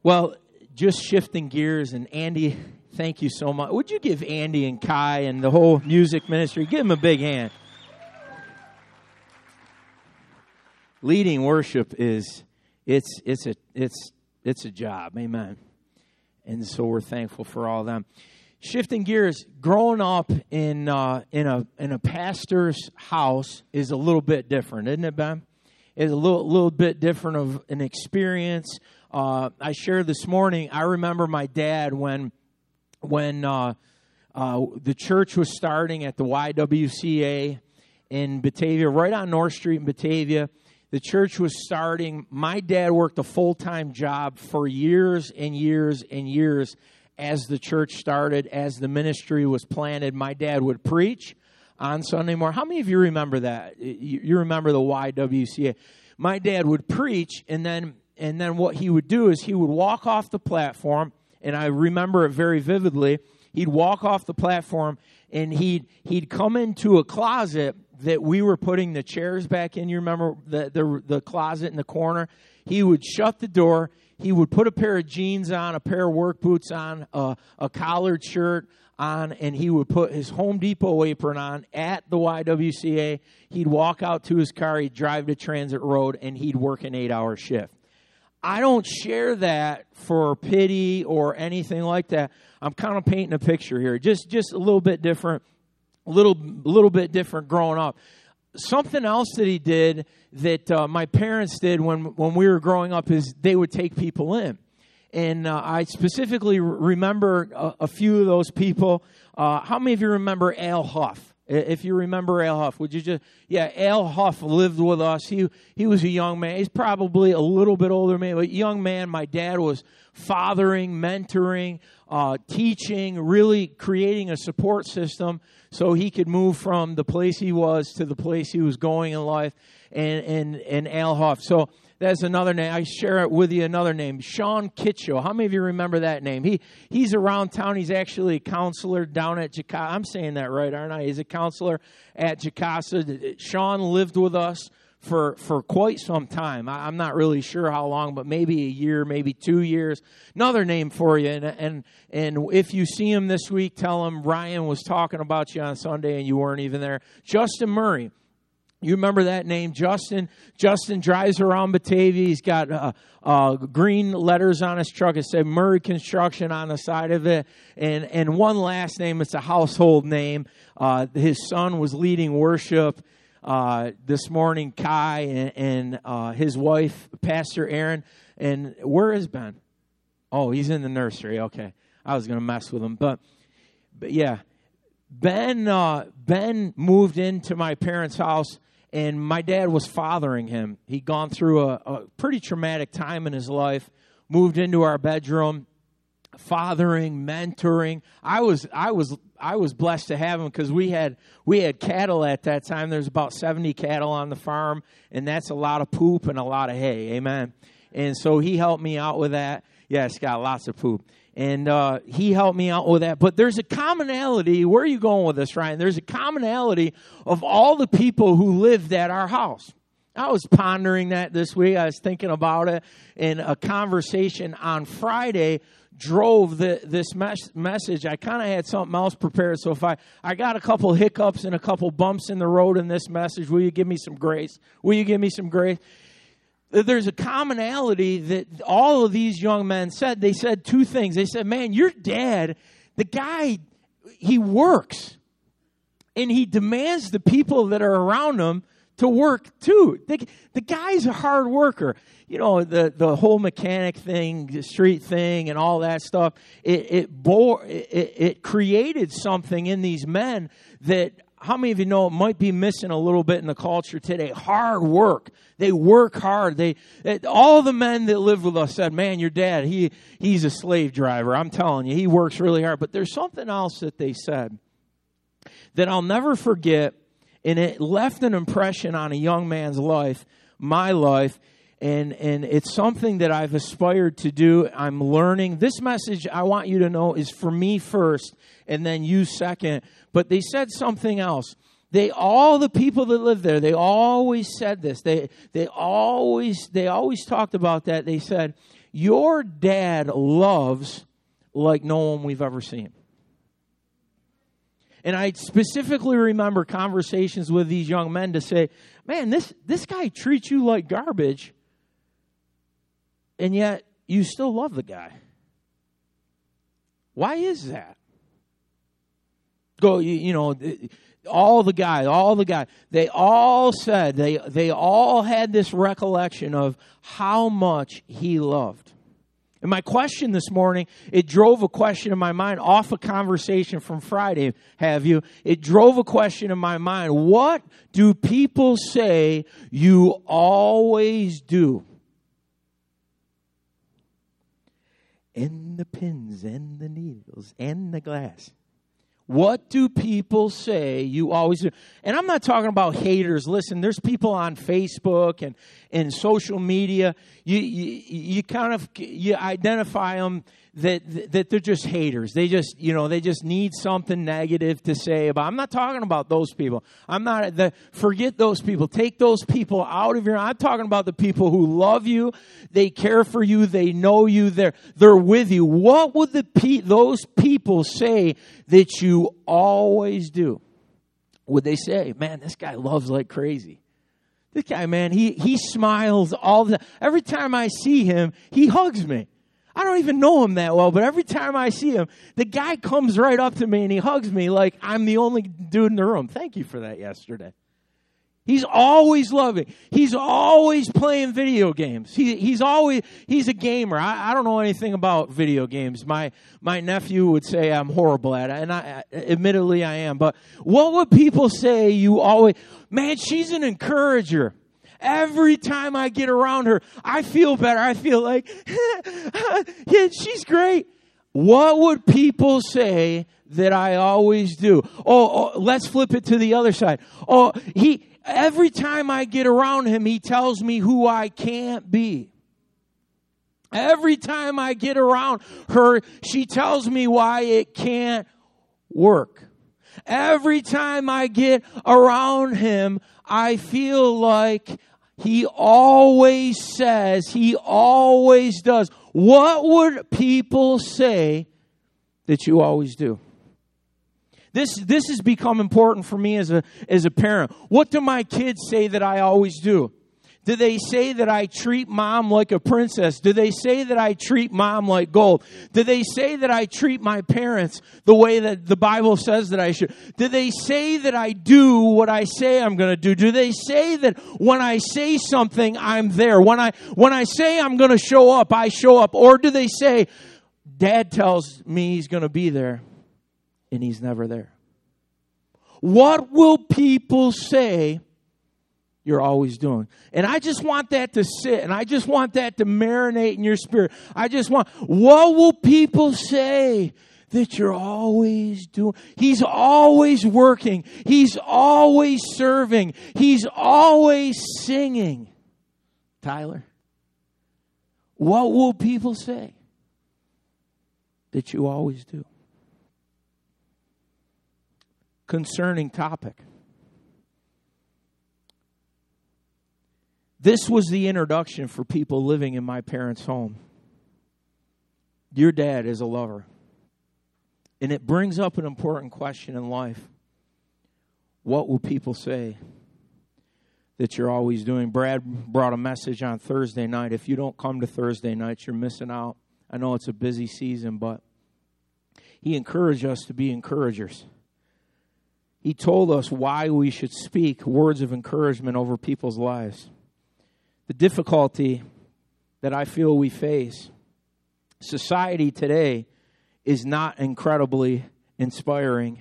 Well, just shifting gears, and Andy, thank you so much. Would you give Andy and Kai and the whole music ministry, give them a big hand. Leading worship is it's a job, amen. And so we're thankful for all of them. Shifting gears, growing up in a pastor's house is a little bit different, isn't it, Ben? It's a little bit different of an experience. I shared this morning, I remember my dad when the church was starting at the YWCA in Batavia, right on North Street in Batavia. The church was starting. My dad worked a full-time job for years and years and years as the church started, as the ministry was planted. My dad would preach on Sunday morning. How many of you remember that? You remember the YWCA? My dad would preach, and then what he would do is he would walk off the platform, and I remember it very vividly. He'd walk off the platform, and he'd come into a closet that we were putting the chairs back in. You remember the closet in the corner? He would shut the door. He would put a pair of jeans on, a pair of work boots on, a collared shirt on, and he would put his Home Depot apron on at the YWCA. He'd walk out to his car. He'd drive to Transit Road, and he'd work an 8-hour shift. I don't share that for pity or anything like that. I'm kind of painting a picture here. Just a little bit different, a little bit different growing up. Something else that he did that my parents did when we were growing up is they would take people in. And I specifically remember a few of those people. How many of you remember Al Huff? If you remember Al Huff, would you just... Yeah, Al Huff lived with us. He was a young man. He's probably a little bit older than me, but young man. My dad was fathering, mentoring, teaching, really creating a support system so he could move from the place he was to the place he was going in life, and Al Huff. So that's another name. I share it with you, another name, Sean Kitchell. How many of you remember that name? He's around town. He's actually a counselor down at Jacasa. I'm saying that right, aren't I? He's a counselor at Jacasa. Sean lived with us for quite some time. I'm not really sure how long, but maybe a year, maybe 2 years. Another name for you. And if you see him this week, tell him Ryan was talking about you on Sunday and you weren't even there. Justin Murray. You remember that name, Justin? Justin drives around Batavia. He's got green letters on his truck. It said Murray Construction on the side of it. And one last name, it's a household name. His son was leading worship this morning, Kai, and his wife, Pastor Aaron. And where is Ben? Oh, he's in the nursery. Okay. I was going to mess with him. But yeah, Ben moved into my parents' house. And my dad was fathering him. He'd gone through a pretty traumatic time in his life, moved into our bedroom, fathering, mentoring. I was blessed to have him because we had cattle at that time. There's about 70 cattle on the farm, and that's a lot of poop and a lot of hay. Amen. And so he helped me out with that. Yeah, it's got lots of poop. And he helped me out with that. But there's a commonality. Where are you going with this, Ryan? There's a commonality of all the people who lived at our house. I was pondering that this week. I was thinking about it. And a conversation on Friday drove this message. I kind of had something else prepared. So if I got a couple hiccups and a couple bumps in the road in this message, will you give me some grace? Will you give me some grace? There's a commonality that all of these young men said. They said two things. They said, man, your dad, the guy, he works. And he demands the people that are around him to work too. The guy's a hard worker. You know, the whole mechanic thing, the street thing, and all that stuff, it created something in these men that, how many of you know it might be missing a little bit in the culture today? Hard work. They work hard. All the men that lived with us said, man, your dad, he's a slave driver. I'm telling you, he works really hard. But there's something else that they said that I'll never forget, and it left an impression on a young man's life, my life, and it's something that I've aspired to do. I'm learning. This message, I want you to know, is for me first, and then you second. But they said something else. all the people that lived there, they always said this. They always talked about that. They said, your dad loves like no one we've ever seen. And I specifically remember conversations with these young men to say, man, this guy treats you like garbage, and yet you still love the guy. Why is that? All the guys, they all said, they all had this recollection of how much he loved. And my question this morning, it drove a question in my mind off a conversation from Friday, It drove a question in my mind. What do people say you always do? And the pins and the needles and the glass. What do people say you always do? And I'm not talking about haters. Listen, there's people on Facebook and social media. You identify them that they're just haters. They just need something negative to say about. I'm not talking about those people. Forget those people. Take those people out of your. I'm talking about the people who love you. They care for you. They know you. They're with you. What would those people say that you always do? Would they say, man, this guy loves like crazy? This guy, man, he smiles all the time. Every time I see him, he hugs me. I don't even know him that well, but every time I see him, the guy comes right up to me and he hugs me like I'm the only dude in the room. Thank you for that yesterday. He's always loving. He's always playing video games. He's a gamer. I don't know anything about video games. My nephew would say I'm horrible at it, and admittedly I am. But what would people say you always, man, she's an encourager. Every time I get around her, I feel better. I feel like, yeah, she's great. What would people say that I always do? Oh, let's flip it to the other side. Every time I get around him, he tells me who I can't be. Every time I get around her, she tells me why it can't work. Every time I get around him, I feel like he always says, he always does. What would people say that you always do? This has become important for me as a parent. What do my kids say that I always do? Do they say that I treat mom like a princess? Do they say that I treat mom like gold? Do they say that I treat my parents the way that the Bible says that I should? Do they say that I do what I say I'm going to do? Do they say that when I say something, I'm there? When I say I'm going to show up, I show up? Or do they say, Dad tells me he's going to be there, and he's never there? What will people say you're always doing? And I just want that to sit, and I just want that to marinate in your spirit. What will people say that you're always doing? He's always working. He's always serving. He's always singing. Tyler, what will people say that you always do? Concerning topic. This was the introduction for people living in my parents' home. Your dad is a lover. And it brings up an important question in life. What will people say that you're always doing? Brad brought a message on Thursday night. If you don't come to Thursday nights, you're missing out. I know it's a busy season, but he encouraged us to be encouragers. He told us why we should speak words of encouragement over people's lives. The difficulty that I feel we face, society today is not incredibly inspiring.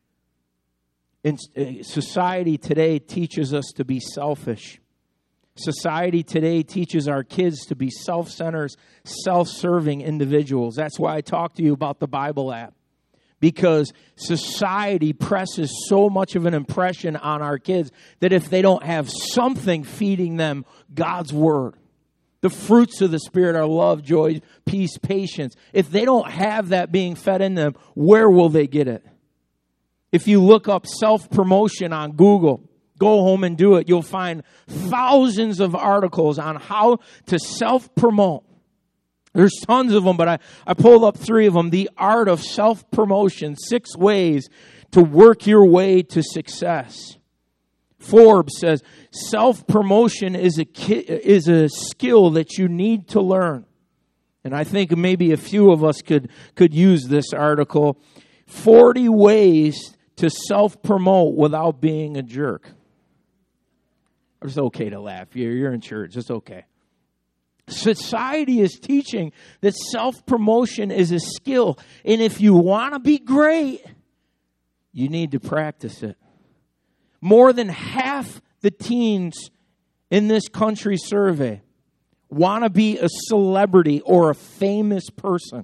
Society today teaches us to be selfish. Society today teaches our kids to be self-centered, self-serving individuals. That's why I talk to you about the Bible app. Because society presses so much of an impression on our kids that if they don't have something feeding them God's word, the fruits of the Spirit are love, joy, peace, patience. If they don't have that being fed in them, where will they get it? If you look up self-promotion on Google, go home and do it. You'll find thousands of articles on how to self-promote. There's tons of them, but I pulled up 3 of them. The Art of Self-Promotion, 6 ways to work your way to success. Forbes says, self-promotion is a skill that you need to learn. And I think maybe a few of us could use this article. 40 ways to self-promote without being a jerk. It's okay to laugh. You're in church. It's okay. Society is teaching that self-promotion is a skill. And if you want to be great, you need to practice it. More than half the teens in this country survey want to be a celebrity or a famous person.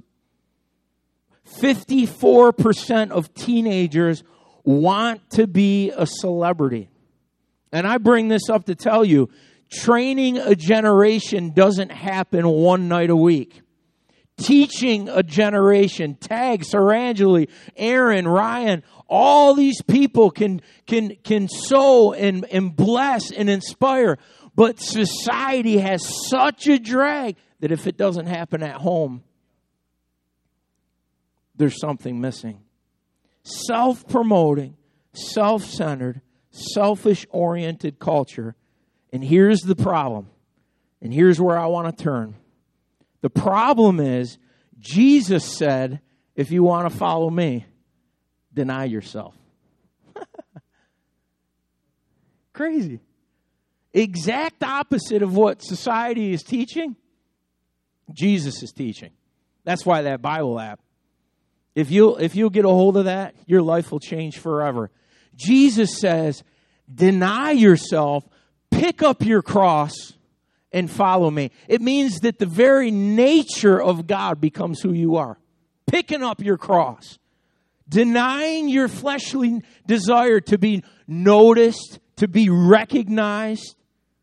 54% of teenagers want to be a celebrity. And I bring this up to tell you, training a generation doesn't happen one night a week. Teaching a generation, Tag, Sarangeli, Aaron, Ryan, all these people can sow and bless and inspire. But society has such a drag that if it doesn't happen at home, there's something missing. Self-promoting, self-centered, selfish-oriented culture. And here's the problem. And here's where I want to turn. The problem is, Jesus said, if you want to follow me, deny yourself. Crazy. Exact opposite of what society is teaching, Jesus is teaching. That's why that Bible app, if you'll get a hold of that, your life will change forever. Jesus says, deny yourself, pick up your cross, and follow me. It means that the very nature of God becomes who you are. Picking up your cross. Denying your fleshly desire to be noticed, to be recognized.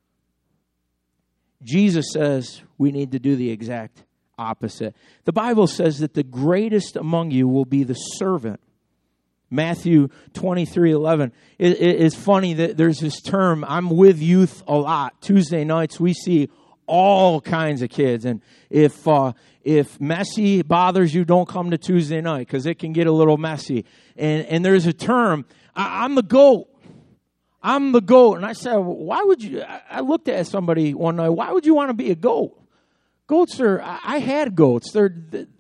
Jesus says we need to do the exact opposite. The Bible says that the greatest among you will be the servant. Matthew 23:11. It's funny that there's this term. I'm with youth a lot. Tuesday nights we see all kinds of kids, and if messy bothers you, don't come to Tuesday night because it can get a little messy. And there's a term. I'm the goat. I'm the goat. And I said, why would you? I looked at somebody one night. Why would you want to be a goat? Goats are. I had goats. They're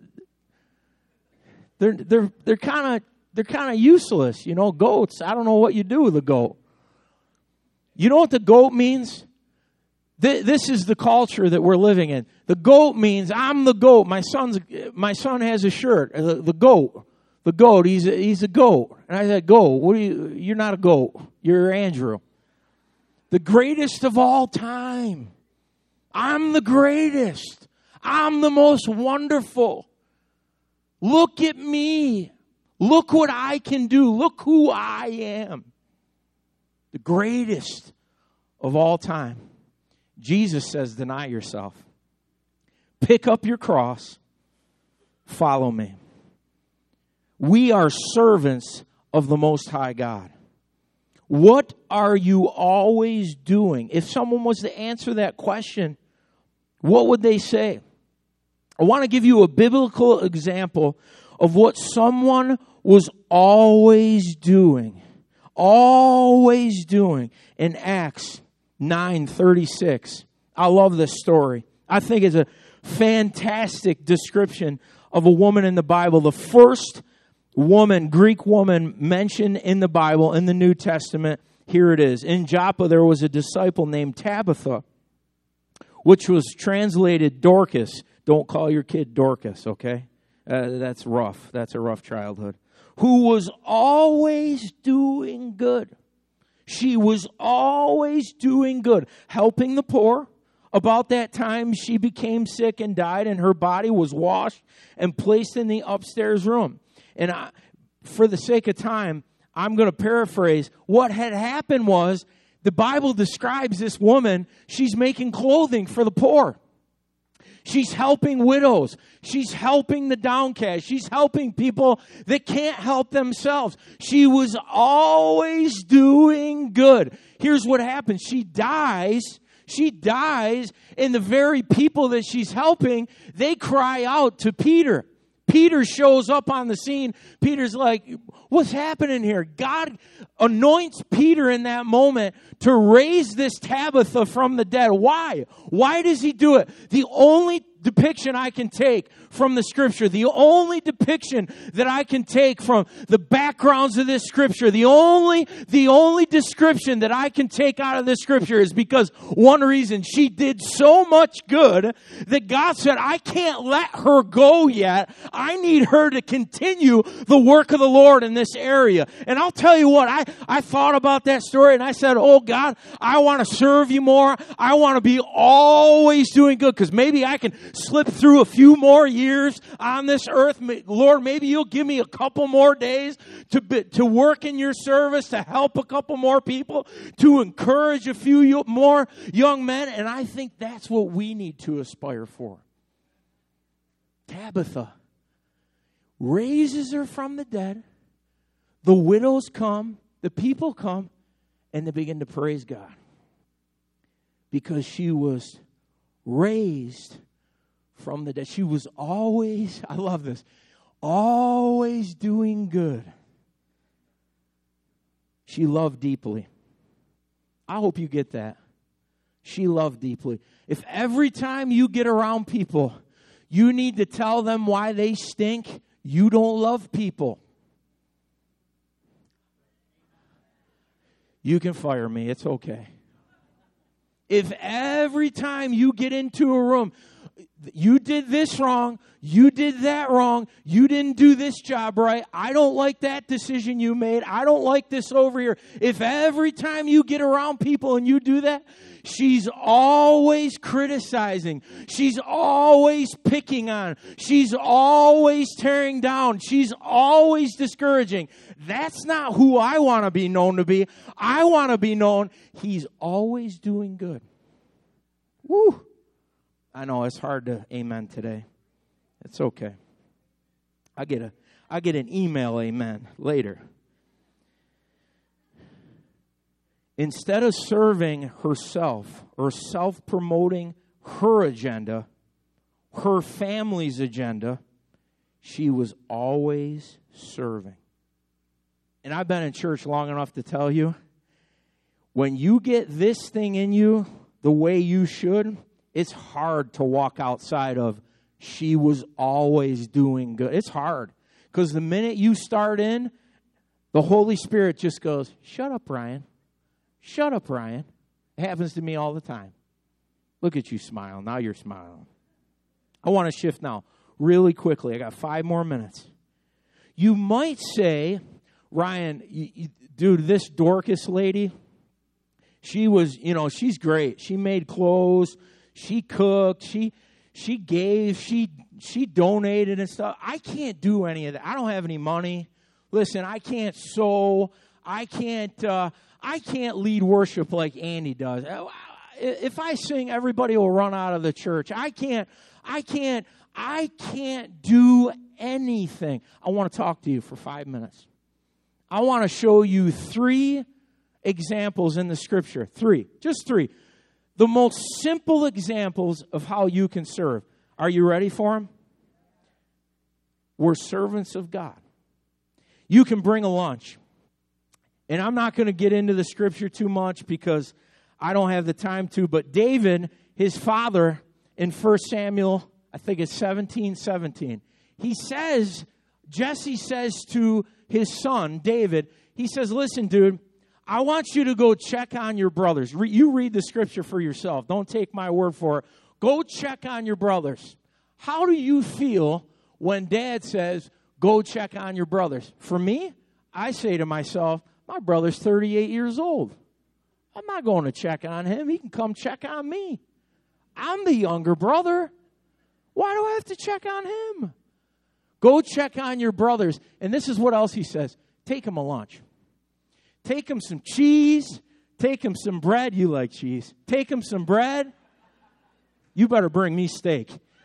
kind of useless, you know, goats. I don't know what you do with a goat. You know what the goat means? This is the culture that we're living in. The goat means, I'm the goat. My son has a shirt. The goat. He's a goat. And I said, goat, you're not a goat. You're Andrew. The greatest of all time. I'm the greatest. I'm the most wonderful. Look at me. Look what I can do. Look who I am. The greatest of all time. Jesus says, deny yourself. Pick up your cross. Follow me. We are servants of the Most High God. What are you always doing? If someone was to answer that question, what would they say? I want to give you a biblical example of what someone was always doing in Acts 9:36. I love this story. I think it's a fantastic description of a woman in the Bible. The first woman, Greek woman, mentioned in the Bible, in the New Testament. Here it is. In Joppa, there was a disciple named Tabitha, which was translated Dorcas. Don't call your kid Dorcas, okay? That's rough. That's a rough childhood. Who was always doing good. She was always doing good, helping the poor. About that time, she became sick and died, and her body was washed and placed in the upstairs room. And for the sake of time, I'm going to paraphrase. What had happened was, the Bible describes this woman, she's making clothing for the poor. She's helping widows. She's helping the downcast. She's helping people that can't help themselves. She was always doing good. Here's what happens. She dies. She dies, and the very people that she's helping, they cry out to Peter. Peter shows up on the scene. Peter's like, what's happening here? God anoints Peter in that moment to raise this Tabitha from the dead. Why? Why does he do it? The only depiction I can take from the Scripture, the only depiction that I can take from the backgrounds of this Scripture, the only description that I can take out of this Scripture is because one reason, she did so much good that God said, I can't let her go yet. I need her to continue the work of the Lord in this area. And I'll tell you what, I thought about that story and I said, oh God, I want to serve you more. I want to be always doing good because maybe I can slip through a few more years on this earth. Lord, maybe you'll give me a couple more days to work in your service, to help a couple more people, to encourage a few more young men. And I think that's what we need to aspire for. Tabitha raises her from the dead. The widows come, the people come, and they begin to praise God. Because she was raised from the dead. She was always, I love this, always doing good. She loved deeply. I hope you get that. She loved deeply. If every time you get around people, you need to tell them why they stink, you don't love people. You can fire me. It's okay. If every time you get into a room, you did this wrong, you did that wrong, you didn't do this job right, I don't like that decision you made, I don't like this over here. If every time you get around people and you do that, she's always criticizing, she's always picking on, she's always tearing down, she's always discouraging. That's not who I want to be known to be. I want to be known, he's always doing good. Woo! I know it's hard to amen today. It's okay. I get an email amen later. Instead of serving herself or self-promoting her agenda, her family's agenda, she was always serving. And I've been in church long enough to tell you, when you get this thing in you the way you should, it's hard to walk outside of she was always doing good. It's hard. Because the minute you start in, the Holy Spirit just goes, shut up, Ryan. Shut up, Ryan. It happens to me all the time. Look at you smile. Now you're smiling. I want to shift now really quickly. I got 5 more minutes. You might say, Ryan, dude, this Dorcas lady, she was, she's great. She made clothes. She cooked, she gave, she donated and stuff. I can't do any of that. I don't have any money. Listen, I can't sew. I can't lead worship like Andy does. If I sing, everybody will run out of the church. I can't do anything. I want to talk to you for 5 minutes. I want to show you 3 examples in the Scripture. 3, just 3. The most simple examples of how you can serve. Are you ready for them? We're servants of God. You can bring a lunch. And I'm not going to get into the Scripture too much because I don't have the time to. But David, his father, in 1 Samuel, I think it's 17:17, Jesse says to his son, David, he says, listen, dude, I want you to go check on your brothers. You read the Scripture for yourself. Don't take my word for it. Go check on your brothers. How do you feel when Dad says, go check on your brothers? For me, I say to myself, my brother's 38 years old. I'm not going to check on him. He can come check on me. I'm the younger brother. Why do I have to check on him? Go check on your brothers. And this is what else he says. Take him a lunch. Take him some cheese. Take him some bread. You like cheese. Take him some bread. You better bring me steak.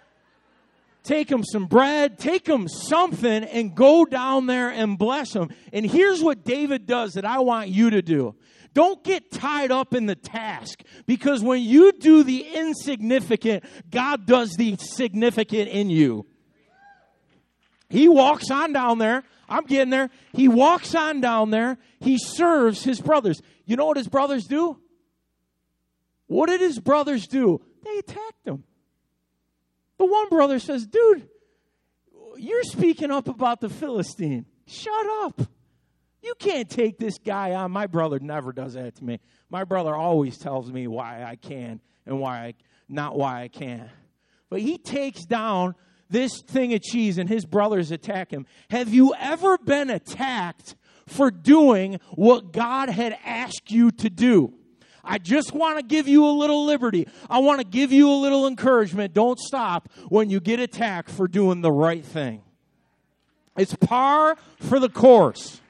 take them some bread, take them something, and go down there and bless them. And here's what David does that I want you to do. Don't get tied up in the task, because when you do the insignificant, God does the significant in you. He walks on down there. I'm getting there. He walks on down there. He serves his brothers. You know what his brothers do? What did his brothers do? They attacked him. The one brother says, dude, you're speaking up about the Philistine. Shut up. You can't take this guy on. My brother never does that to me. My brother always tells me why I can and not why I can't. But he takes down this thing of cheese and his brothers attack him. Have you ever been attacked for doing what God had asked you to do? I just want to give you a little liberty. I want to give you a little encouragement. Don't stop when you get attacked for doing the right thing. It's par for the course.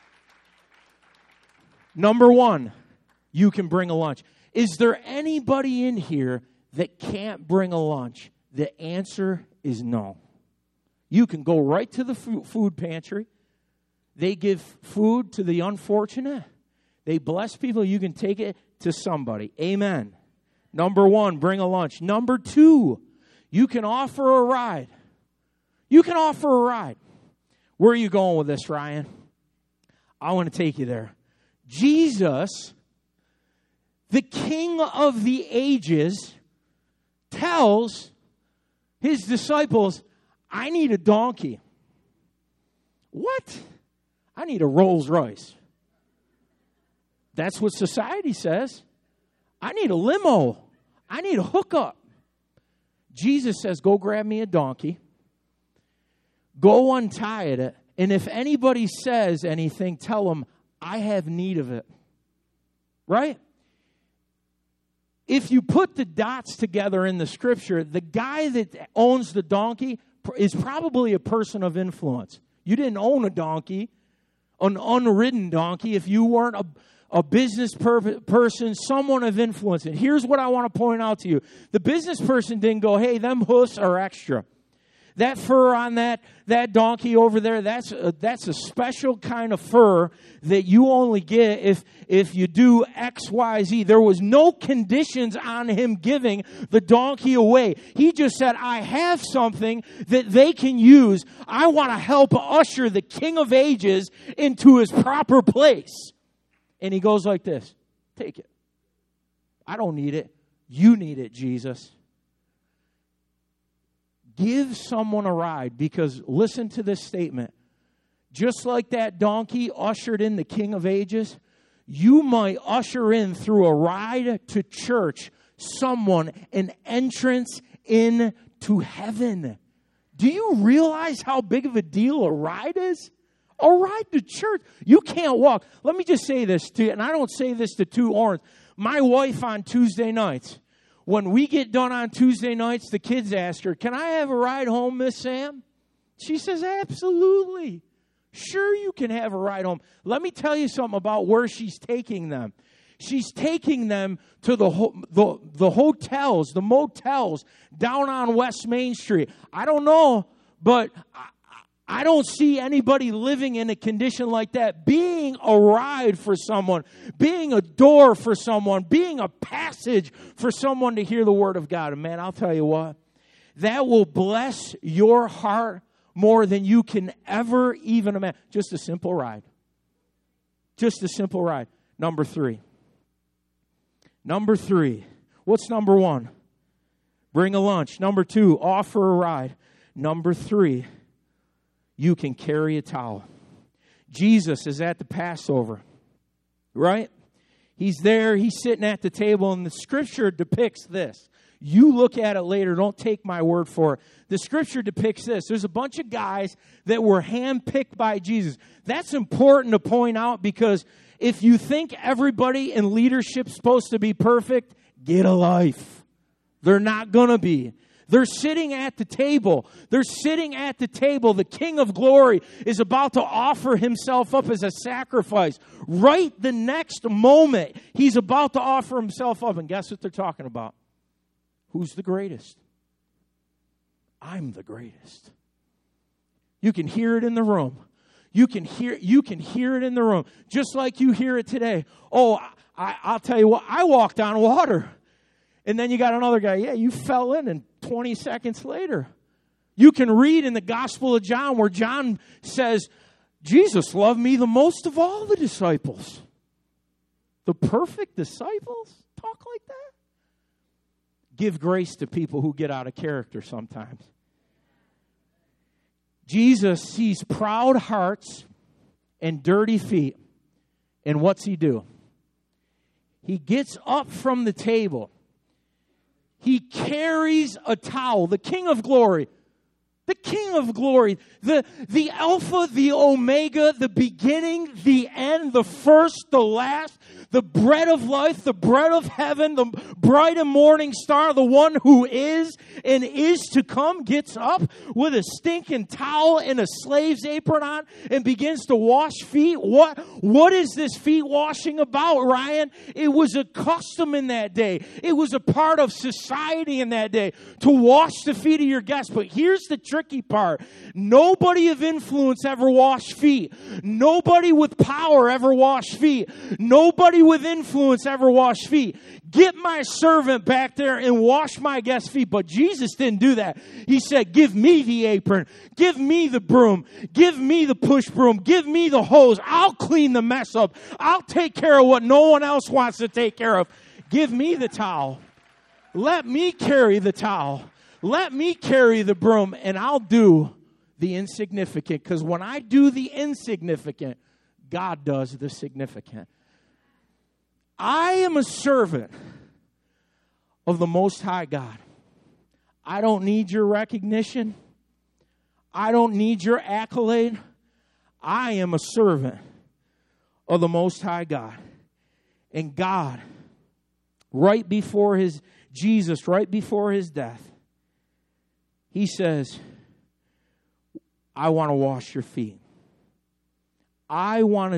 Number one, you can bring a lunch. Is there anybody in here that can't bring a lunch? The answer is no. You can go right to the food pantry. They give food to the unfortunate. They bless people. You can take it to somebody. Amen. Number one, bring a lunch. Number two, you can offer a ride. You can offer a ride. Where are you going with this, Ryan? I want to take you there. Jesus, the King of the ages, tells his disciples, I need a donkey. What? I need a Rolls Royce. That's what society says. I need a limo. I need a hookup. Jesus says, go grab me a donkey. Go untie it. And if anybody says anything, tell them, I have need of it. Right? If you put the dots together in the scripture, the guy that owns the donkey is probably a person of influence. You didn't own a donkey, an unridden donkey, if you weren't a business person, someone of influence. And here's what I want to point out to you. The business person didn't go, hey, them hoofs are extra. That fur on that donkey over there, that's a special kind of fur that you only get if you do X, Y, Z. There was no conditions on him giving the donkey away. He just said, I have something that they can use. I want to help usher the King of Ages into his proper place. And he goes like this, take it. I don't need it. You need it, Jesus. Give someone a ride, because listen to this statement. Just like that donkey ushered in the King of Ages, you might usher in through a ride to church someone an entrance into heaven. Do you realize how big of a deal a ride is? A ride to church. You can't walk. Let me just say this to you, and I don't say this to toot horns. My wife on Tuesday nights, when we get done on Tuesday nights, the kids ask her, can I have a ride home, Miss Sam? She says, absolutely. Sure, you can have a ride home. Let me tell you something about where she's taking them. She's taking them to the hotels, the motels down on West Main Street. I don't know, but I don't see anybody living in a condition like that, being a ride for someone, being a door for someone, being a passage for someone to hear the word of God. And man, I'll tell you what, that will bless your heart more than you can ever even imagine. Just a simple ride. Just a simple ride. Number three. What's number one? Bring a lunch. Number two, offer a ride. Number three, you can carry a towel. Jesus is at the Passover, right? He's there. He's sitting at the table, and the scripture depicts this. You look at it later. Don't take my word for it. The scripture depicts this. There's a bunch of guys that were handpicked by Jesus. That's important to point out, because if you think everybody in leadership is supposed to be perfect, get a life. They're not going to be. They're sitting at the table. They're sitting at the table. The King of Glory is about to offer himself up as a sacrifice. Right the next moment, he's about to offer himself up. And guess what they're talking about? Who's the greatest? I'm the greatest. You can hear it in the room. You can hear it in the room, just like you hear it today. Oh, I'll tell you what, I walked on water. And then you got another guy, yeah, you fell in, and 20 seconds later. You can read in the Gospel of John where John says, Jesus loved me the most of all the disciples. The perfect disciples talk like that? Give grace to people who get out of character sometimes. Jesus sees proud hearts and dirty feet. And what's he do? He gets up from the table. He carries a towel. The King of Glory. The King of Glory. The Alpha, the Omega, the beginning, the end, the first, the last. The bread of life, the bread of heaven, the bright and morning star, the one who is and is to come, gets up with a stinking towel and a slave's apron on and begins to wash feet. What is this feet washing about, Ryan? It was a custom in that day. It was a part of society in that day to wash the feet of your guests. But here's the tricky part. Nobody of influence ever washed feet. Nobody with power ever washed feet. Nobody with influence ever washed feet. Get my servant back there and wash my guest's feet. But Jesus didn't do that. He said, give me the apron. Give me the broom. Give me the push broom. Give me the hose. I'll clean the mess up. I'll take care of what no one else wants to take care of. Give me the towel. Let me carry the towel. Let me carry the broom, and I'll do the insignificant. Because when I do the insignificant, God does the significant. I am a servant of the Most High God. I don't need your recognition. I don't need your accolade. I am a servant of the Most High God. And God, right before Jesus, right before his death, he says, I want to wash your feet. I want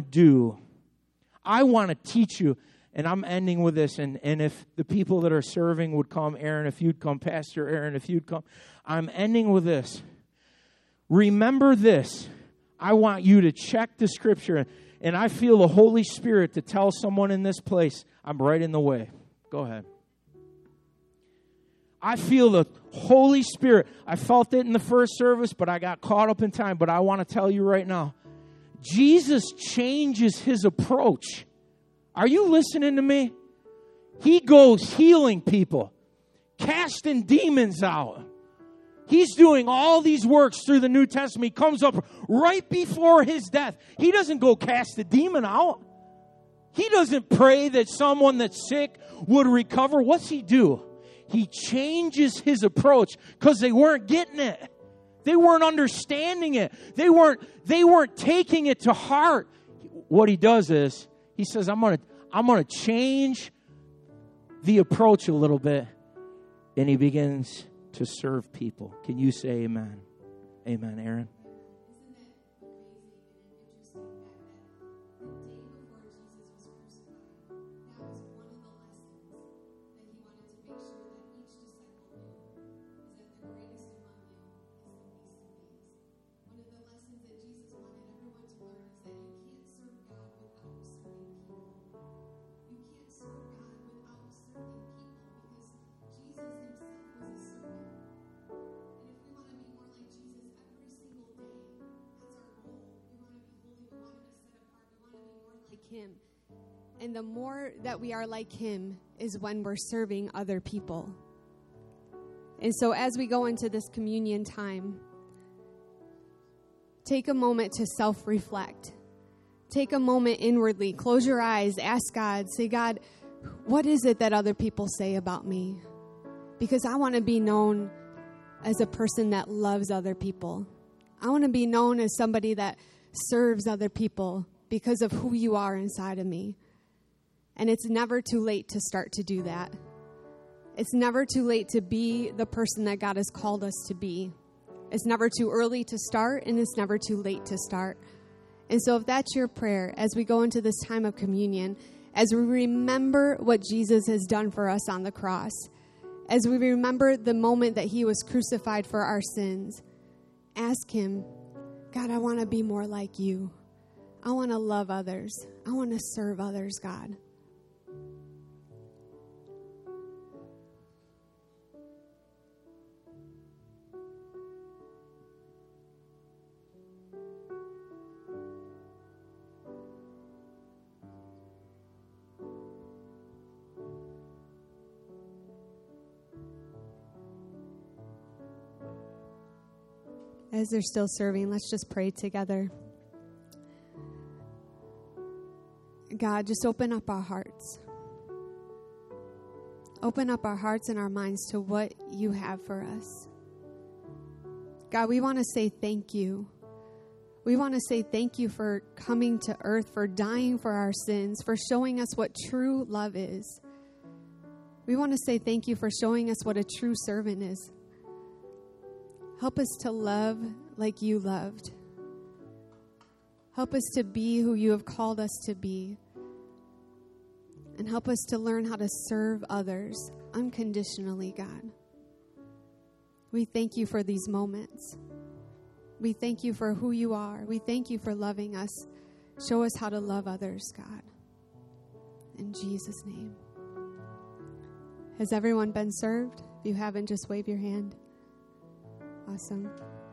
to teach you. And I'm ending with this, and if the people that are serving would come, Aaron, if you'd come, Pastor Aaron, if you'd come. I'm ending with this. Remember this. I want you to check the scripture, and I feel the Holy Spirit to tell someone in this place, I'm right in the way. Go ahead. I feel the Holy Spirit. I felt it in the first service, but I got caught up in time. But I want to tell you right now, Jesus changes his approach. Are you listening to me? He goes healing people, casting demons out. He's doing all these works through the New Testament. He comes up right before his death. He doesn't go cast the demon out. He doesn't pray that someone that's sick would recover. What's he do? He changes his approach because they weren't getting it. They weren't understanding it. They weren't taking it to heart. What he does is, he says, I'm going to change the approach a little bit. And he begins to serve people. Can you say amen? Amen, Aaron. Him. And the more that we are like him is when we're serving other people. And so as we go into this communion time, take a moment to self-reflect. Take a moment inwardly. Close your eyes. Ask God. Say, God, what is it that other people say about me? Because I want to be known as a person that loves other people. I want to be known as somebody that serves other people because of who you are inside of me. And it's never too late to start to do that. It's never too late to be the person that God has called us to be. It's never too early to start, and it's never too late to start. And so if that's your prayer, as we go into this time of communion, as we remember what Jesus has done for us on the cross, As we remember the moment that he was crucified for our sins, ask him, God, I want to be more like you. I want to love others. I want to serve others, God. As they're still serving, let's just pray together. God, just open up our hearts. Open up our hearts and our minds to what you have for us. God, we want to say thank you. We want to say thank you for coming to earth, for dying for our sins, for showing us what true love is. We want to say thank you for showing us what a true servant is. Help us to love like you loved. Help us to be who you have called us to be. And help us to learn how to serve others unconditionally, God. We thank you for these moments. We thank you for who you are. We thank you for loving us. Show us how to love others, God. In Jesus' name. Has everyone been served? If you haven't, just wave your hand. Awesome.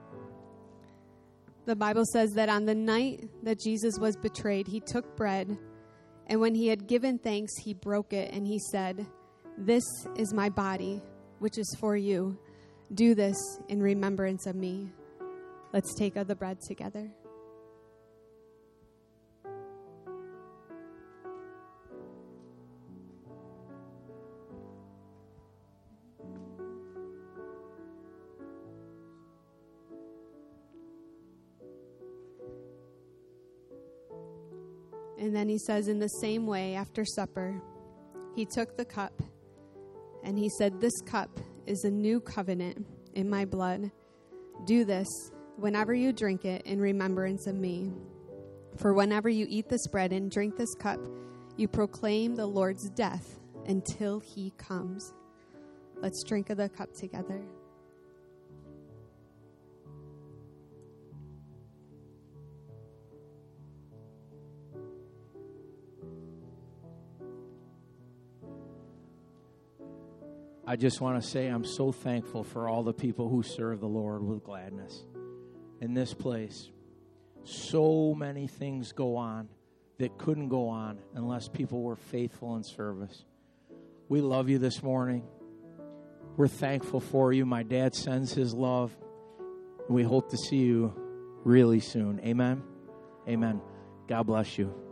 The Bible says that on the night that Jesus was betrayed, he took bread, and when he had given thanks, he broke it, and he said, "This is my body, which is for you. Do this in remembrance of me." Let's take of the bread together. And then he says, in the same way, after supper, he took the cup and he said, "This cup is a new covenant in my blood. Do this whenever you drink it in remembrance of me. For whenever you eat this bread and drink this cup, you proclaim the Lord's death until he comes." Let's drink of the cup together. I just want to say I'm so thankful for all the people who serve the Lord with gladness. In this place, so many things go on that couldn't go on unless people were faithful in service. We love you this morning. We're thankful for you. My dad sends his love. We hope to see you really soon. Amen. Amen. God bless you.